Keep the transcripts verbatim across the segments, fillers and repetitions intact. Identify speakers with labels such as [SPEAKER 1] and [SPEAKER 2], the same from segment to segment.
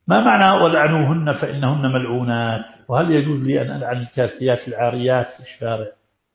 [SPEAKER 1] ما معنى ولعنوهن فإنهن ملعونات؟ وهل يجوز لي أن ألعن الكاسيات العاريات في الشارع؟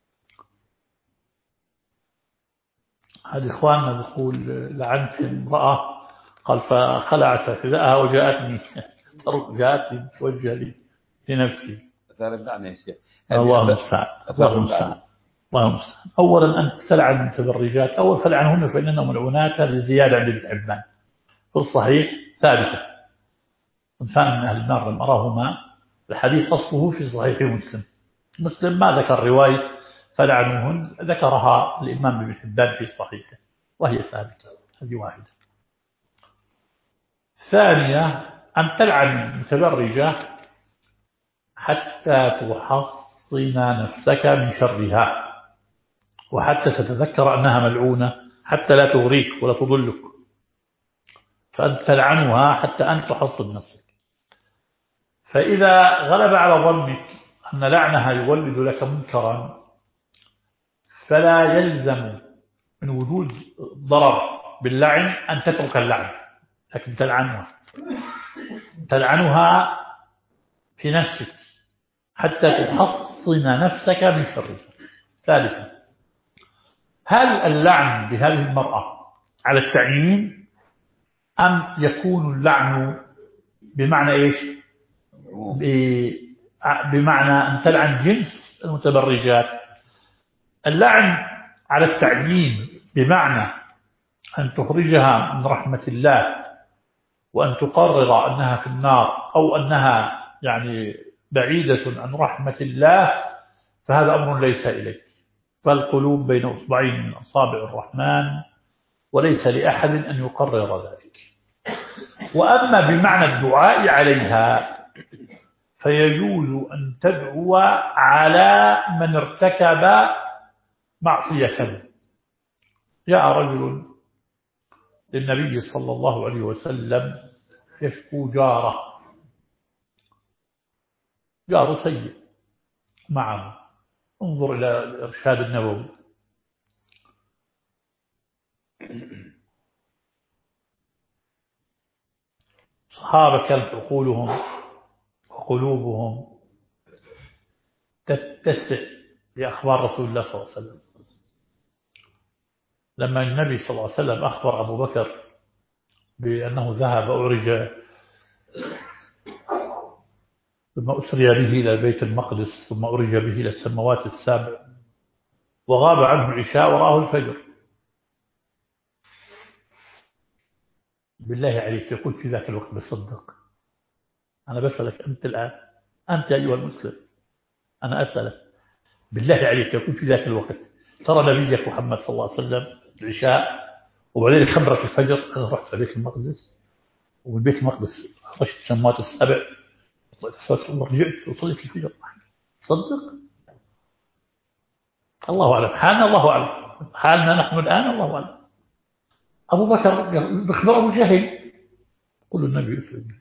[SPEAKER 1] هذا إخواننا بيقول لعنت امرأة قال فخلعت حذاءها وجاءتني جاءتني توجه لي لنفسي. الله المستعان الله المستعان الله المستعان. أولا أنت تلعن المتبرجات، أول فلعنهن فإنهن ملعونات، هذه زيادة عند ابن عبان في الصحيح ثابتة، إنسان من أهل النار لم أراهما. الحديث أصله في صحيح مسلم. مسلم ما ذكر رواية فلعنوهن، ذكرها الإمام ابن حبان في صحيحه وهي ثابتة. هذه واحدة. ثانية أن تلعن المتبرجة حتى تحصن نفسك من شرها، وحتى تتذكر أنها ملعونة، حتى لا تغريك ولا تضلك، فأنت تلعنها حتى أن تحصن نفسك. فإذا غلب على ظنك أن لعنها يولد لك منكرا فلا يلزم من وجود ضرر باللعن أن تترك اللعن، لكن تلعنها تلعنها في نفسك حتى تحصن نفسك من شرها. ثالثا، هل اللعن بهذه المرأة على التعيين أم يكون اللعن بمعنى إيش؟ بمعنى أن تلعن جنس المتبرجات. اللعن على التعيين بمعنى أن تخرجها من رحمة الله وأن تقرر أنها في النار أو أنها يعني بعيدة عن رحمة الله، فهذا أمر ليس إليك، فالقلوب بين أصبعين من أصابع الرحمن وليس لأحد أن يقرر ذلك. وأما بمعنى الدعاء عليها فيجوز أن تدعو على من ارتكب معصية. جاء رجل للنبي صلى الله عليه وسلم يشكو جاره، جاره سيء معه. انظر إلى الإرشاد النبوي. صحابة كانت عقولهم وقلوبهم تتسع لأخبار رسول الله صلى الله عليه وسلم. لما النبي صلى الله عليه وسلم أخبر أبو بكر بأنه ذهب أعرج ثم أسري به إلى بيت المقدس ثم أرج به إلى السماوات السابع وغاب عنه العشاء وراه الفجر، بالله عليك يقول في ذاك الوقت بصدق؟ أنا بسألك أنت الآن، أنت أيها المسلم، أنا أسألك بالله عليك يقول في ذاك الوقت ترى نبيك محمد صلى الله عليه وسلم العشاء وبعدين خبرك الفجر أنا رحت بيت المقدس ومن بيت المقدس خرجت السماوات السبع ورجعت وصليت الفجر؟ صدق؟ الله أعلم، حالنا الله أعلم، حالنا نحن الآن الله أعلم. أبو بكر بخبر أبو جهل قل النبي يسلم.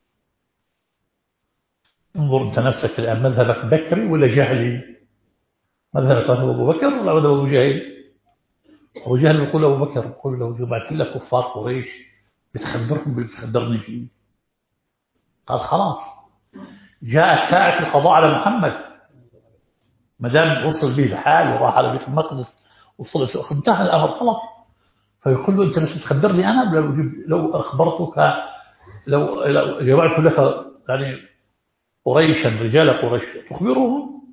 [SPEAKER 1] انظر أنت نفسك الآن، مذهبك بكري ولا جهلي؟ مذهبك أبو بكر ولا مذهب أبو جهل؟ أبو جهل يقول أبو بكر يقول له جمعت لك كفار قريش بتخبرهم باللي بتخبرني فيه. قال خلاص جاءت ساعة القضاء على محمد، ما دام وصل به الحال وراح على بيت المقدس وصل انتهى الأمر خلاص. فيقول له أنت مش بتخبرني أنا؟ لو لو أخبرتك لو لو جمعت لك يعني قريشا رجال قريش تخبرهم.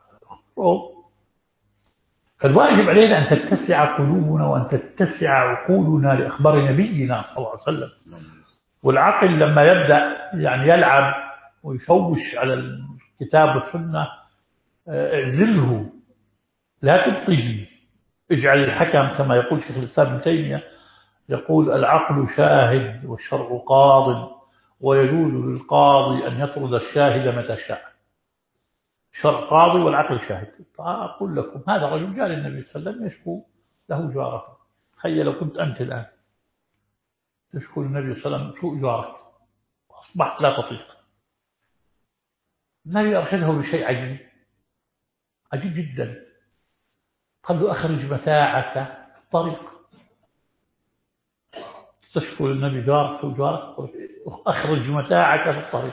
[SPEAKER 1] فالواجب علينا أن تتسع قلوبنا وأن تتسع عقولنا لأخبار نبينا صلى الله عليه وسلم. والعقل لما يبدأ يعني يلعب ويشوش على الكتاب والسنة اعزله، لا تبطيه. اجعل الحكم كما يقول شيخ الإسلام ابن تيمية، يقول العقل شاهد والشرع قاض ويجوز للقاضي أن يطرد الشاهد متى شاء. شرع قاضي والعقل شاهد. فأقول لكم هذا رجل جاء للنبي صلى الله عليه وسلم يشكو له جاره. تخيل لو كنت أنت الآن تشكو النبي صلى الله عليه وسلم سوء جارك وأصبحت لا تطيق. النبي أرشده بشيء عجيب عجيب جدا، قال له أخرج متاعك في الطريق. تشكو للنبي جارك سوء جارك أخرج متاعك في الطريق.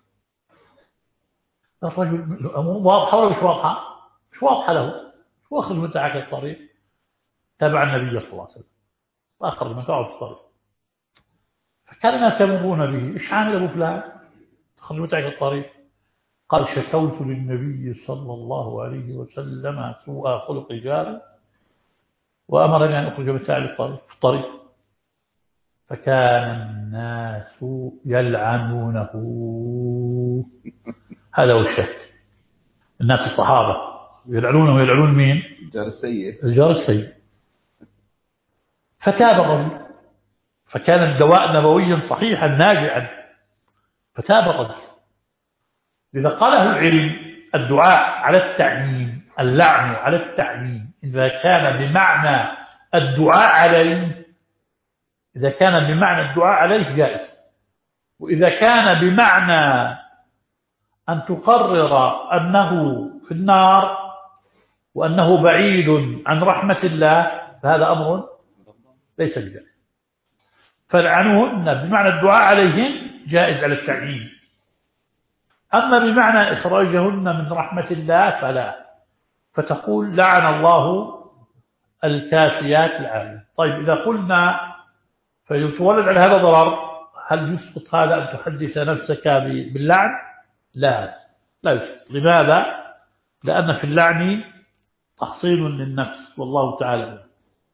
[SPEAKER 1] الرجل الأمور واضحة ولا مش واضحة؟ مش واضحة له. شو أخرج متاعك في الطريق؟ تابع النبي صلى الله عليه وسلم وأخرج متاعه في الطريق. فكان الناس يمرون به، إيش عامل أبو فلان؟ أخرج متاعك في الطريق. قال شكوت للنبي صلى الله عليه وسلم سوء خلق جاري وأمرني أن أخرج متاعي في الطريق. فكان الناس يلعنونه. هذا هو الشهد. الناس الصحابة يلعنونه ويلعنون مين؟
[SPEAKER 2] الجار السيء.
[SPEAKER 1] الجار السيء. فتاب الرجل، فكان الدواء نبويا صحيحا ناجعا، فتاب الرجل. إذا قاله العلم الدعاء على التعميم، اللعن على التعميم إذا كان بمعنى الدعاء عليه، إذا كان بمعنى الدعاء عليه جائز، وإذا كان بمعنى أن تقرر أنه في النار وأنه بعيد عن رحمة الله فهذا أمر ليس بجائز. فلعنوهن بمعنى الدعاء عليهن جائز على التعميم، أما بمعنى إخراجهن من رحمة الله فلا، فتقول لعن الله الكاسيات العاريات. طيب إذا قلنا فيتولد على هذا ضرر، هل يسقط هذا أن تحدث نفسك باللعن؟ لا لا يسقط. لماذا؟ لأن في اللعن تحصيل للنفس، والله تعالى